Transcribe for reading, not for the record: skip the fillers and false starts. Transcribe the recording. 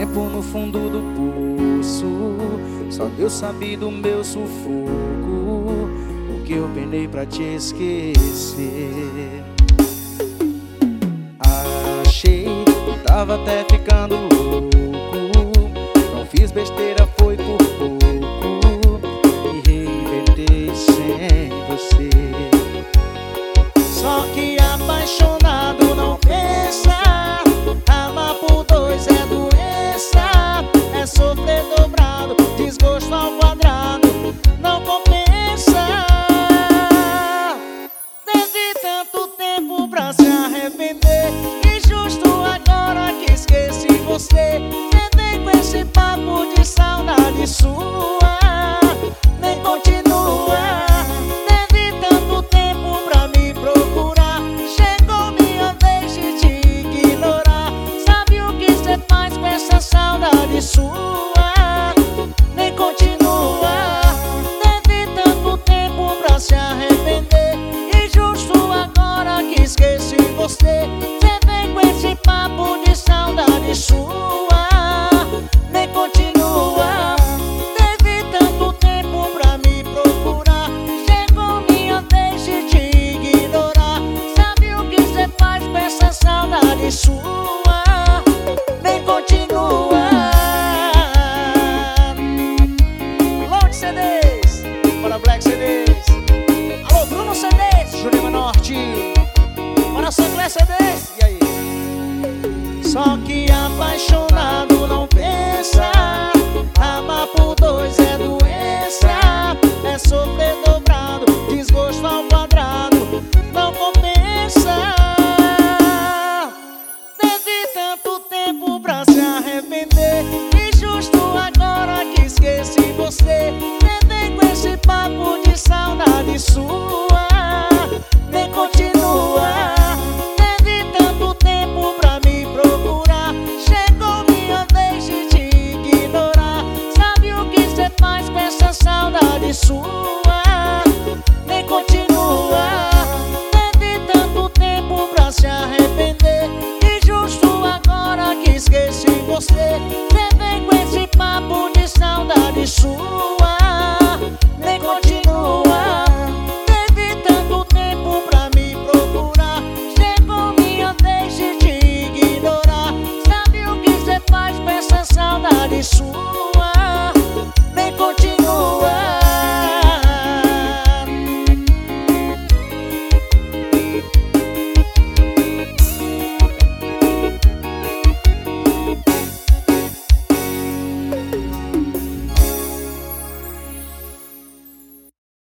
tempo no fundo do poço, só Deus sabe do meu sufoco, o que eu penei pra te esquecer. Achei que tava até ficando louco, não fiz besteira, foi por pouco, me reinventei sem você. Só que apaixonado não pensa, amar por dois é doença, é sofrer dobrado, desgosto ao quadrado, não compensa. Teve tanto tempo pra se arrepender, e justo agora que esqueci você, vem com esse papo de saudade sua, nem continua. Teve tanto tempo pra me procurar, chegou minha vez de te ignorar. Sabe o que cê faz com essa saudade sua? Nem continua. Teve tanto tempo pra se arrepender, e justo agora que esqueci você, cê vem com esse papo de saudade sua, nem continua. Teve tanto tempo pra me procurar, chegou minha vez de te ignorar. Sabe o que cê faz com essa saudade sua? Nem continua. Load CDs, para Black CDs. Alô, Bruno CDs, Jurema Norte, para Sancler CDs. E aí? Só que apaixonado não pensa, amar por dois é doença, é sofrer dobrado, desgosto ao quadrado, não compensa. Teve tanto tempo pra se arrepender, e justo agora que esqueci você, vem com esse papo de saudade sua, nem continua. Teve tanto tempo pra me procurar, chegou minha vez de te ignorar. Sabe o que cê faz com essa saudade sua? Nem continua. Teve tanto tempo pra se arrepender, e justo agora que esqueci você,